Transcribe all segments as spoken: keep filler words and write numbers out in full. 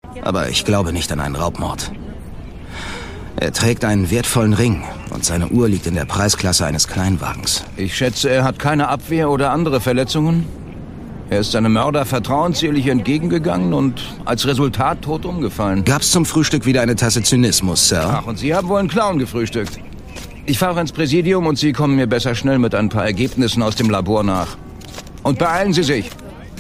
aber ich glaube nicht an einen Raubmord. Er trägt einen wertvollen Ring und seine Uhr liegt in der Preisklasse eines Kleinwagens. Ich schätze, er hat keine Abwehr oder andere Verletzungen? Er ist seinem Mörder vertrauensselig entgegengegangen und als Resultat tot umgefallen. Gab's zum Frühstück wieder eine Tasse Zynismus, Sir? Ach, und Sie haben wohl einen Clown gefrühstückt. Ich fahre ins Präsidium und Sie kommen mir besser schnell mit ein paar Ergebnissen aus dem Labor nach. Und beeilen Sie sich.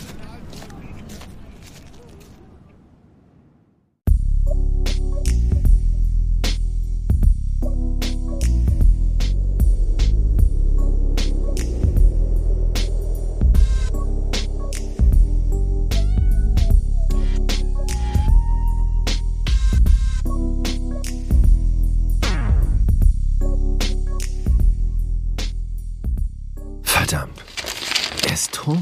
Verdammt, er ist tot.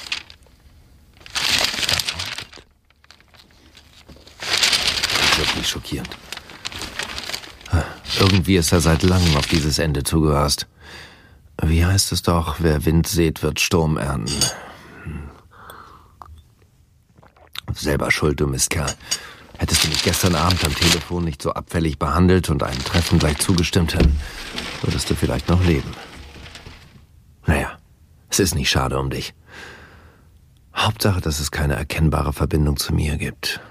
Wirklich schockierend. Irgendwie ist er seit langem auf dieses Ende zugerast. Wie heißt es doch, wer Wind sät, wird Sturm ernten. Selber schuld, du Mistkerl. Hättest du mich gestern Abend am Telefon nicht so abfällig behandelt und einem Treffen gleich zugestimmt, dann würdest du vielleicht noch leben. Naja, es ist nicht schade um dich. Hauptsache, dass es keine erkennbare Verbindung zu mir gibt.